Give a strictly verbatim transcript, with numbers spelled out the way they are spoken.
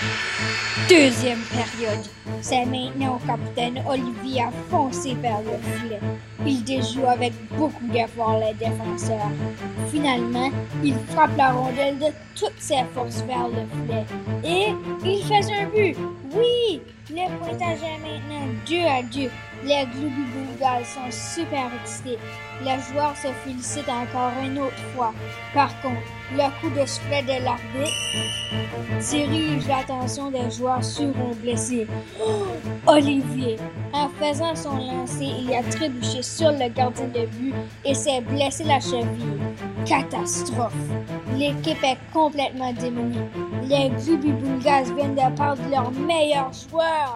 Deuxième période. C'est maintenant au capitaine Olivier a foncé vers le filet. Il déjoue avec beaucoup d'efforts les défenseurs. Finalement, il frappe la rondelle de toutes ses forces vers le filet. Et il fait un but. Oui! Le pointage est maintenant deux à deux. Les Gloubi Boulgars sont super excités. Les joueurs se félicitent encore une autre fois. Par contre, le coup de sifflet de l'arbitre dirige l'attention des joueurs sur un blessé. Oh, Olivier, en faisant son lancer, il a trébuché sur le gardien de but et s'est blessé la cheville. Catastrophe! L'équipe est complètement démunie. Les Gloubi Boulgars viennent de perdre leur meilleur joueur.